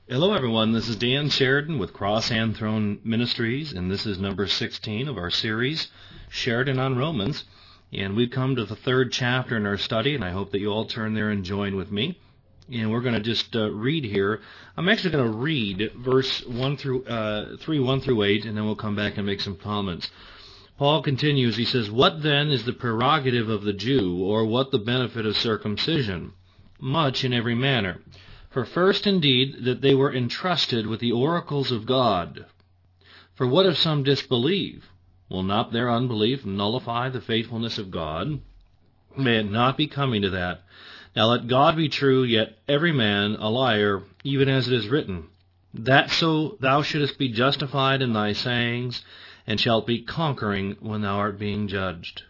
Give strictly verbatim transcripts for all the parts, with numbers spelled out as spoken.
Hello, everyone. This is Dan Sheridan with Cross and Throne Ministries, and this is number sixteen of our series, Sheridan on Romans. And we've come to the third chapter in our study, and I hope that you all turn there and join with me. And we're going to just uh, read here. I'm actually going to read verse one through uh, three, one through eight, and then we'll come back and make some comments. Paul continues. He says, "What then is the prerogative of the Jew, or what the benefit of circumcision? Much in every manner. For first, indeed, that they were entrusted with the oracles of God. For what if some disbelieve? Will not their unbelief nullify the faithfulness of God? May it not be coming to that. Now let God be true, yet every man a liar, even as it is written, that so thou shouldest be justified in thy sayings, and shalt be conquering when thou art being judged.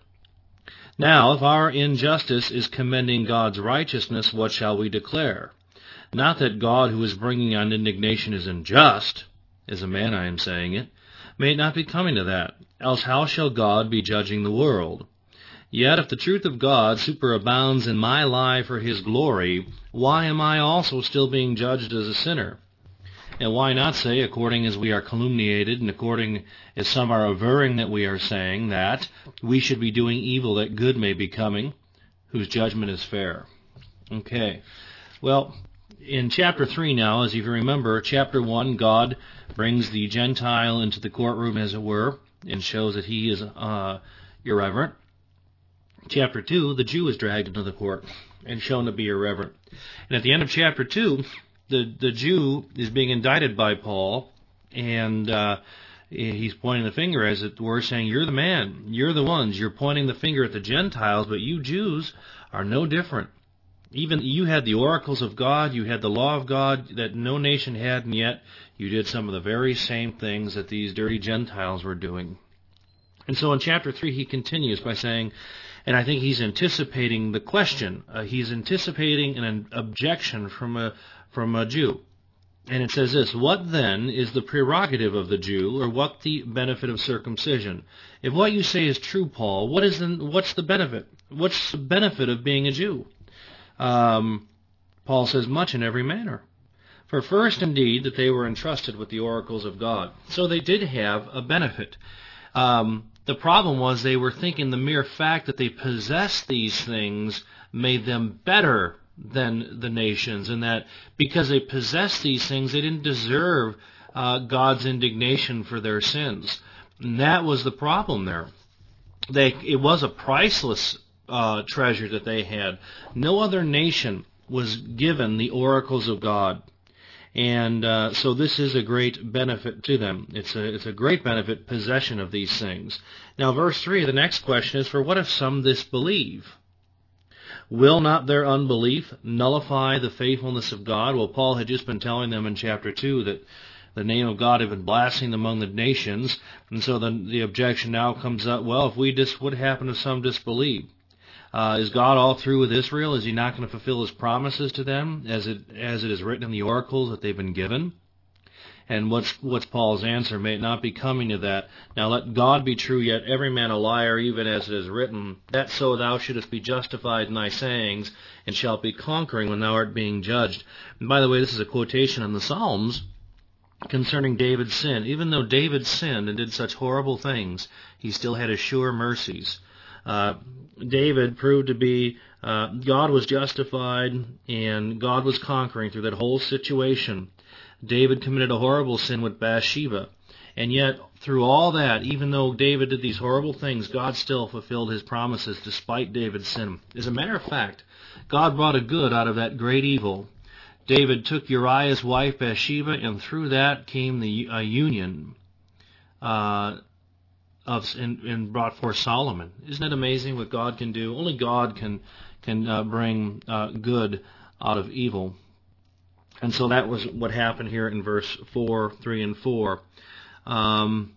Now, if our injustice is commending God's righteousness, what shall we declare? Not that God who is bringing on indignation is unjust, as a man I am saying it. May it not be coming to that. Else how shall God be judging the world? Yet if the truth of God superabounds in my life for his glory, why am I also still being judged as a sinner? And why not say, according as we are calumniated, and according as some are averring that we are saying, that we should be doing evil that good may be coming, whose judgment is fair?" Okay, well, in chapter three now, as you remember, chapter one, God brings the Gentile into the courtroom, as it were, and shows that he is uh, irreverent. Chapter two, the Jew is dragged into the court and shown to be irreverent. And at the end of chapter two, the, the Jew is being indicted by Paul, and uh, he's pointing the finger, as it were, saying, you're the man, you're the ones, you're pointing the finger at the Gentiles, but you Jews are no different. Even you had the oracles of God, you had the law of God that no nation had, and yet you did some of the very same things that these dirty Gentiles were doing. And so in chapter three he continues by saying, and I think he's anticipating the question, uh, he's anticipating an objection from a, from a Jew. And it says this, what then is the prerogative of the Jew, or what the benefit of circumcision? If what you say is true, Paul, what is the, what's the benefit? What's the benefit of being a Jew? Um, Paul says, much in every manner. For first, indeed, that they were entrusted with the oracles of God. So they did have a benefit. Um, the problem was they were thinking the mere fact that they possessed these things made them better than the nations, and that because they possessed these things, they didn't deserve uh, God's indignation for their sins. And that was the problem there. They, it was a priceless Uh, treasure that they had. No other nation was given the oracles of God, and uh, so this is a great benefit to them. It's a it's a great benefit, possession of these things. Now, verse three, the next question is, for what if some disbelieve? Will not their unbelief nullify the faithfulness of God? Well, Paul had just been telling them in chapter two that the name of God had been blasphemed among the nations, and so the, the objection now comes up, well, if we dis, what happened if some disbelieve? Uh, is God all through with Israel? Is he not going to fulfill his promises to them as it as it is written in the oracles that they've been given? And what's what's Paul's answer? May it not be coming to that. Now let God be true, yet every man a liar, even as it is written, that so thou shouldest be justified in thy sayings, and shalt be conquering when thou art being judged. And by the way, this is a quotation in the Psalms concerning David's sin. Even though David sinned and did such horrible things, he still had sure mercies. Uh, David proved to be, uh, God was justified and God was conquering through that whole situation. David committed a horrible sin with Bathsheba. And yet, through all that, even though David did these horrible things, God still fulfilled his promises despite David's sin. As a matter of fact, God brought a good out of that great evil. David took Uriah's wife Bathsheba, and through that came the uh, union uh Of, and, and brought forth Solomon. Isn't it amazing what God can do? Only God can can uh, bring uh, good out of evil. And so that was what happened here in verse four, three, and four. Um,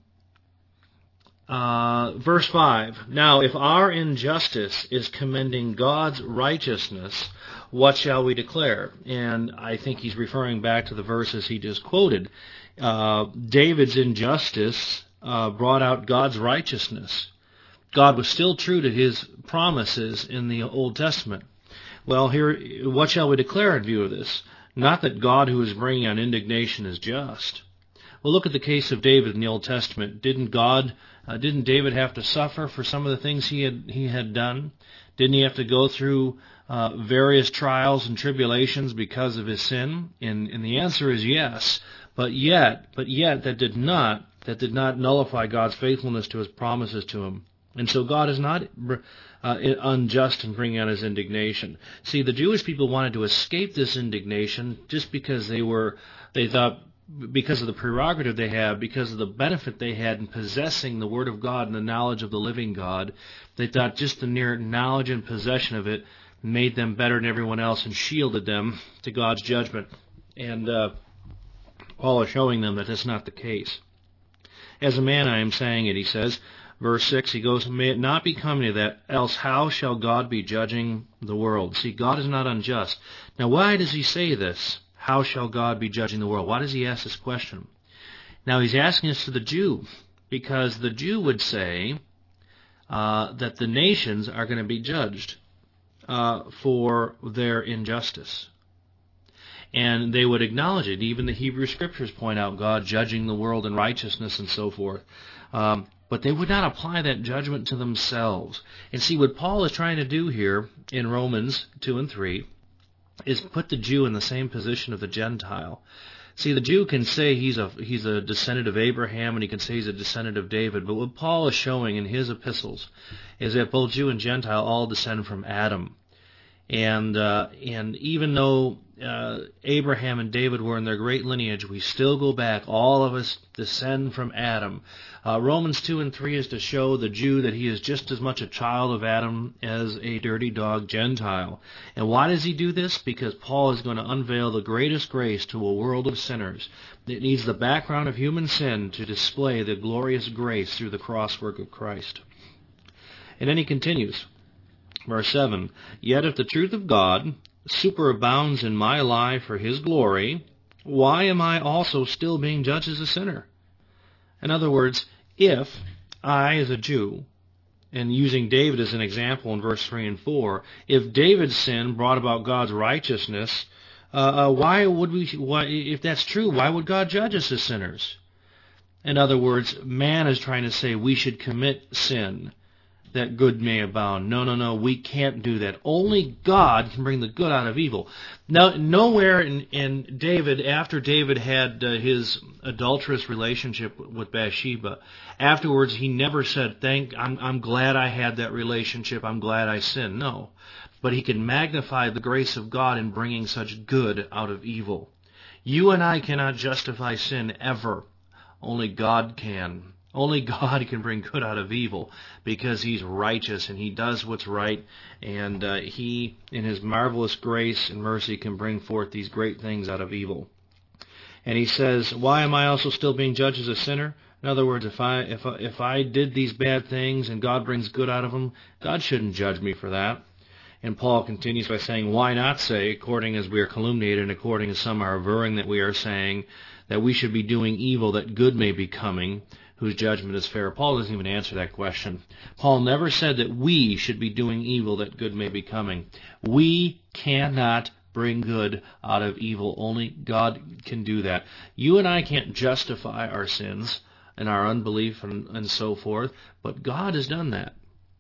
uh, verse five. Now, if our injustice is commending God's righteousness, what shall we declare? And I think he's referring back to the verses he just quoted. Uh, David's injustice Uh, brought out God's righteousness. God was still true to his promises in the Old Testament. Well, here, what shall we declare in view of this? Not that God who is bringing on indignation is just. Well, look at the case of David in the Old Testament. Didn't God, uh, didn't David have to suffer for some of the things he had he had done? Didn't he have to go through uh, various trials and tribulations because of his sin? And, and the answer is yes. But yet, but yet, that did not that did not nullify God's faithfulness to His promises to him. And so God is not uh, unjust in bringing on His indignation. See, the Jewish people wanted to escape this indignation just because they were they thought. Because of the prerogative they have, because of the benefit they had in possessing the Word of God and the knowledge of the living God, they thought just the mere knowledge and possession of it made them better than everyone else and shielded them to God's judgment. And uh, Paul is showing them that that's not the case. As a man I am saying it, he says, verse six, he goes, may it not be coming to that, else how shall God be judging the world? See, God is not unjust. Now, why does he say this? How shall God be judging the world? Why does he ask this question? Now, he's asking this to the Jew, because the Jew would say uh, that the nations are going to be judged uh, for their injustice. And they would acknowledge it. Even the Hebrew Scriptures point out God judging the world in righteousness and so forth. Um, but they would not apply that judgment to themselves. And see, what Paul is trying to do here in Romans two and three is put the Jew in the same position of the Gentile. See, the Jew can say he's a he's a descendant of Abraham, and he can say he's a descendant of David, but what Paul is showing in his epistles is that both Jew and Gentile all descend from Adam. And uh, and even though uh, Abraham and David were in their great lineage, we still go back. All of us descend from Adam. Uh, Romans two and three is to show the Jew that he is just as much a child of Adam as a dirty dog Gentile. And why does he do this? Because Paul is going to unveil the greatest grace to a world of sinners. It needs the background of human sin to display the glorious grace through the cross work of Christ. And then he continues. Verse seven, yet if the truth of God superabounds in my life for His glory, why am I also still being judged as a sinner? In other words, if I, as a Jew, and using David as an example in verse three and four, if David's sin brought about God's righteousness, uh, uh, why would we? Why, if that's true, why would God judge us as sinners? In other words, man is trying to say we should commit sin that good may abound. No, no, no, we can't do that. Only God can bring the good out of evil. Now, nowhere in, in David, after David had uh, his adulterous relationship with Bathsheba, afterwards he never said, "Thank, I'm, I'm glad I had that relationship. I'm glad I sinned." No, but he can magnify the grace of God in bringing such good out of evil. You and I cannot justify sin ever. Only God can. Only God can bring good out of evil because He's righteous and He does what's right, and uh, He, in His marvelous grace and mercy, can bring forth these great things out of evil. And he says, why am I also still being judged as a sinner? In other words, if I if I, if I did these bad things and God brings good out of them, God shouldn't judge me for that. And Paul continues by saying, why not say, according as we are calumniated and according as some are averring that we are saying, that we should be doing evil that good may be coming, whose judgment is fair? Paul doesn't even answer that question. Paul never said that we should be doing evil that good may be coming. We cannot bring good out of evil. Only God can do that. You and I can't justify our sins and our unbelief and, and so forth, but God has done that.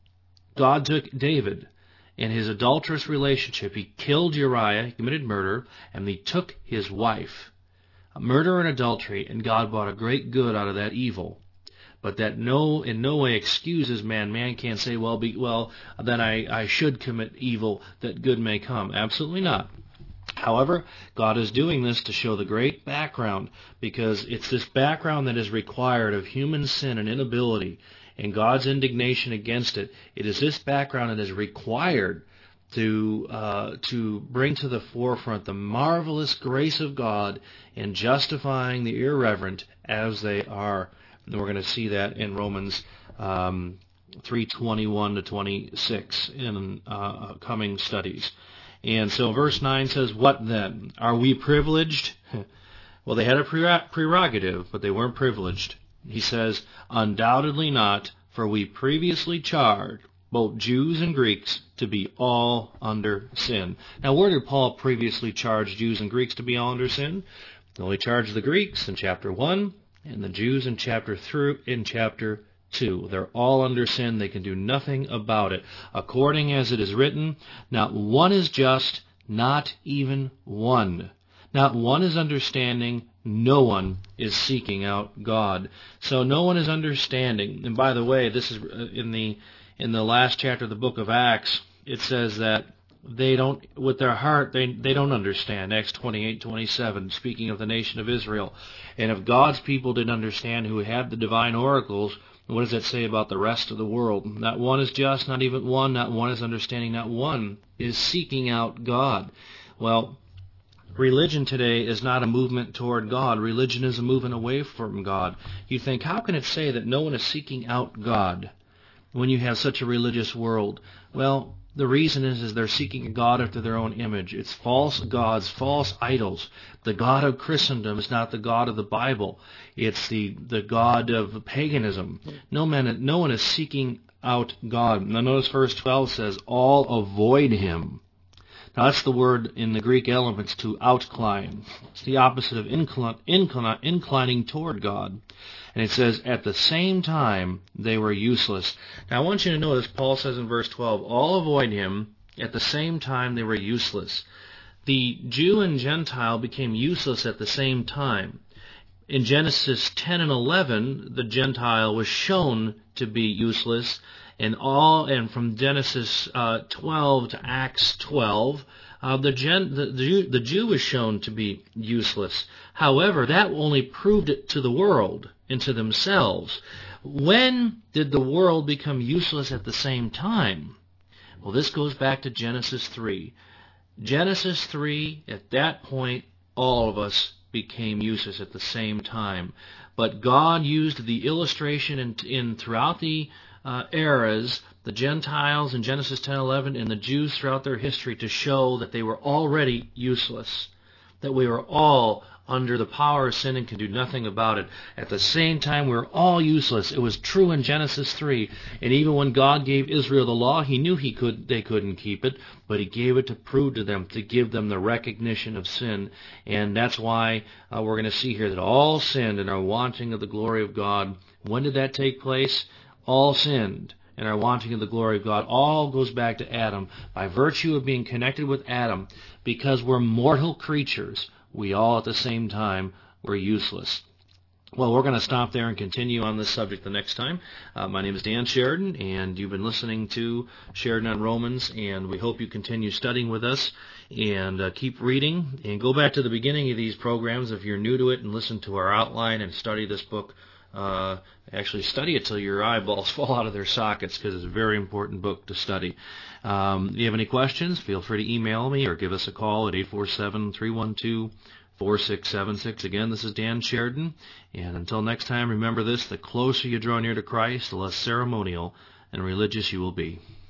God took David in his adulterous relationship. He killed Uriah, he committed murder, and he took his wife. Murder and adultery, and God brought a great good out of that evil. But that no, in no way excuses man. Man can't say, well, be, well, then I, I should commit evil that good may come. Absolutely not. However, God is doing this to show the great background, because it's this background that is required of human sin and inability and God's indignation against it. It is this background that is required to uh, to bring to the forefront the marvelous grace of God in justifying the irreverent as they are. And we're going to see that in Romans um, three twenty-one to twenty-six in uh, coming studies. And so verse nine says, what then? Are we privileged? Well, they had a prerogative, but they weren't privileged. He says, undoubtedly not, for we previously charged, both Jews and Greeks, to be all under sin. Now, where did Paul previously charge Jews and Greeks to be all under sin? He only charged the Greeks in chapter one, and the Jews in chapter three, in chapter two. They're all under sin. They can do nothing about it. According as it is written, not one is just, not even one. Not one is understanding. No one is seeking out God. So no one is understanding. And by the way, this is in the in the last chapter of the book of Acts. It says that they don't, with their heart, they they don't understand. Acts twenty-eight twenty-seven, speaking of the nation of Israel. And if God's people didn't understand, who had the divine oracles, what does that say about the rest of the world? Not one is just, not even one. Not one is understanding. Not one is seeking out God. Well, religion today is not a movement toward God. Religion is a movement away from God. You think, how can it say that no one is seeking out God when you have such a religious world? Well, the reason is, is they're seeking a God after their own image. It's false gods, false idols. The God of Christendom is not the God of the Bible. It's the, the God of paganism. No man, no one is seeking out God. Now notice verse twelve says, all avoid him. Now that's the word in the Greek elements, to outcline. It's the opposite of inclin, inclin, inclining toward God. And it says, at the same time, they were useless. Now I want you to notice, Paul says in verse twelve, all avoid him, at the same time they were useless. The Jew and Gentile became useless at the same time. In Genesis ten and eleven, the Gentile was shown to be useless. And all, and from Genesis uh, twelve to Acts twelve, uh, the, Gen, the, the, Jew, the Jew was shown to be useless. However, that only proved it to the world and to themselves. When did the world become useless at the same time? Well, this goes back to Genesis three. Genesis three, at that point, all of us became useless at the same time. But God used the illustration in, in throughout the Uh, eras, the Gentiles in Genesis ten eleven and the Jews throughout their history, to show that they were already useless, that we were all under the power of sin and can do nothing about it. At the same time, we were all useless. It was true in Genesis three, and even when God gave Israel the law, he knew he could they couldn't keep it, but he gave it to prove to them, to give them the recognition of sin. And that's why uh, we're going to see here that all sinned and are wanting of the glory of God. When did that take place? All sinned and are wanting of the glory of God. All goes back to Adam. By virtue of being connected with Adam, because we're mortal creatures, we all at the same time were useless. Well, we're going to stop there and continue on this subject the next time. Uh, my name is Dan Sheridan, and you've been listening to Sheridan on Romans, and we hope you continue studying with us and uh, keep reading. And go back to the beginning of these programs if you're new to it, and listen to our outline and study this book. Uh, actually study it till your eyeballs fall out of their sockets, because it's a very important book to study. Um, if you have any questions, feel free to email me or give us a call at eight four seven, three one two, four six seven six. Again, this is Dan Sheridan, and until next time, remember this: the closer you draw near to Christ, the less ceremonial and religious you will be.